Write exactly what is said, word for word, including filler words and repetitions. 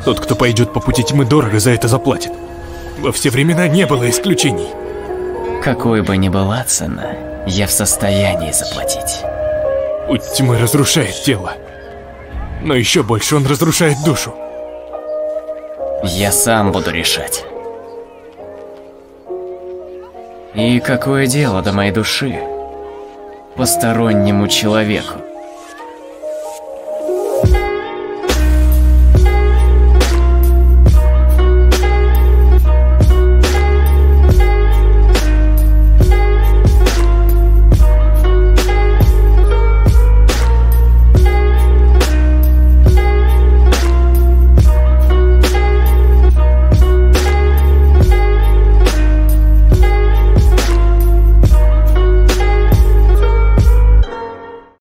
Тот, кто пойдет по пути тьмы, дорого за это заплатит. Во все времена не было исключений. Какой бы ни была цена, я в состоянии заплатить. Путь тьмы разрушает тело, но еще больше он разрушает душу. Я сам буду решать. И какое дело до моей души постороннему человеку?